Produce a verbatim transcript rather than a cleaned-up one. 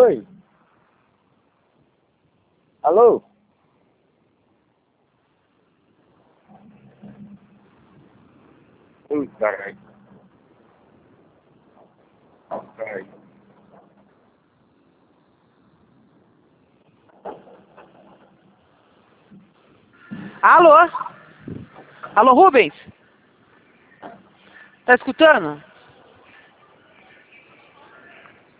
Oi. Alô? Ui, caralho. Caralho. Alô? Alô, Rubens? Tá escutando?